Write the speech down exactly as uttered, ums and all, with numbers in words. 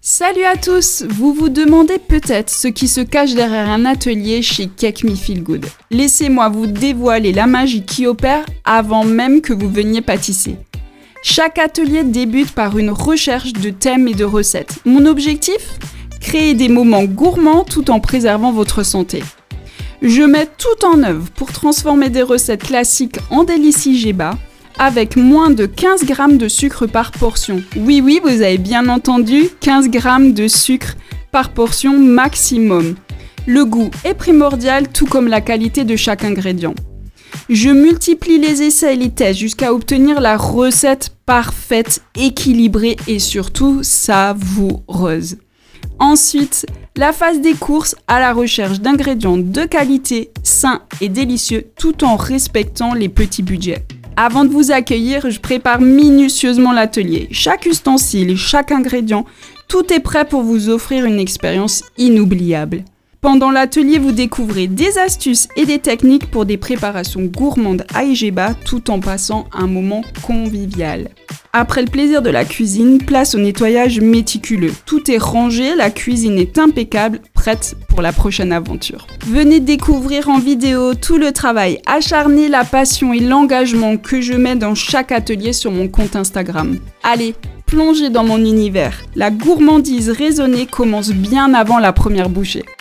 Salut à tous! Vous vous demandez peut-être ce qui se cache derrière un atelier chez Cake Me Feel Good. Laissez-moi vous dévoiler la magie qui opère avant même que vous veniez pâtisser. Chaque atelier débute par une recherche de thèmes et de recettes. Mon objectif? Créer des moments gourmands tout en préservant votre santé. Je mets tout en œuvre pour transformer des recettes classiques en délices I G E B A, avec moins de quinze grammes de sucre par portion. Oui, oui, vous avez bien entendu, quinze grammes de sucre par portion maximum. Le goût est primordial, tout comme la qualité de chaque ingrédient. Je multiplie les essais et les tests jusqu'à obtenir la recette parfaite, équilibrée et surtout savoureuse. Ensuite, la phase des courses à la recherche d'ingrédients de qualité, sains et délicieux, tout en respectant les petits budgets. Avant de vous accueillir, je prépare minutieusement l'atelier. Chaque ustensile, chaque ingrédient, tout est prêt pour vous offrir une expérience inoubliable. Pendant l'atelier, vous découvrez des astuces et des techniques pour des préparations gourmandes à I G E B A tout en passant un moment convivial. Après le plaisir de la cuisine, place au nettoyage méticuleux. Tout est rangé, la cuisine est impeccable, prête pour la prochaine aventure. Venez découvrir en vidéo tout le travail acharné, la passion et l'engagement que je mets dans chaque atelier sur mon compte Instagram. Allez, plongez dans mon univers. La gourmandise raisonnée commence bien avant la première bouchée.